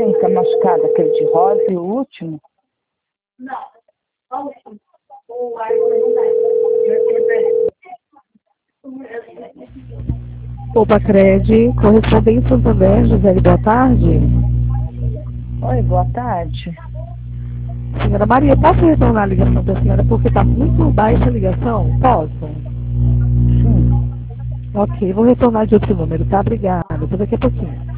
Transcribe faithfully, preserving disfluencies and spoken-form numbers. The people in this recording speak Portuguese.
Quem está machucado? Aquele de rosa e o último? Não. O último. O árvore não vai. Opa, Cred, correspondente Santander, Gisele, boa tarde. Oi, boa tarde. Senhora Maria, posso retornar a ligação da senhora porque está muito baixa a ligação? Posso? Sim. Ok, vou retornar de outro número, tá? Obrigada. Até daqui a pouquinho.